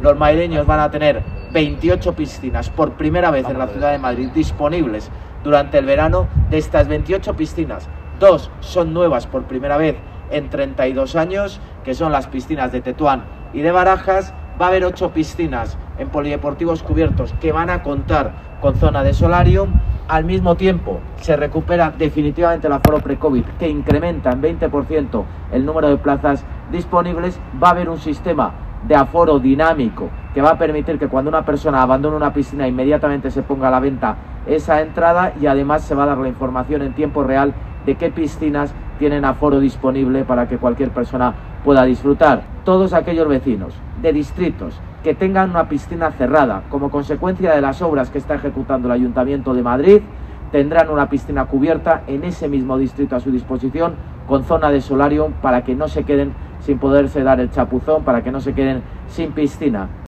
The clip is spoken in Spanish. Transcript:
los madrileños van a tener 28 piscinas por primera vez en la ciudad de Madrid disponibles durante el verano. De estas 28 piscinas, 2 son nuevas por primera vez en 32 años, que son las piscinas de Tetuán y de Barajas. Va a haber 8 piscinas en polideportivos cubiertos que van a contar con zona de solarium. Al mismo tiempo, se recupera definitivamente el aforo pre-COVID, que incrementa en 20% el número de plazas disponibles. Va a haber un sistema de aforo dinámico que va a permitir que cuando una persona abandone una piscina inmediatamente se ponga a la venta esa entrada, y además se va a dar la información en tiempo real de qué piscinas tienen aforo disponible para que cualquier persona pueda disfrutar. Todos aquellos vecinos de distritos que tengan una piscina cerrada como consecuencia de las obras que está ejecutando el Ayuntamiento de Madrid tendrán una piscina cubierta en ese mismo distrito a su disposición, con zona de solarium, para que no se queden sin poderse dar el chapuzón, para que no se queden sin piscina.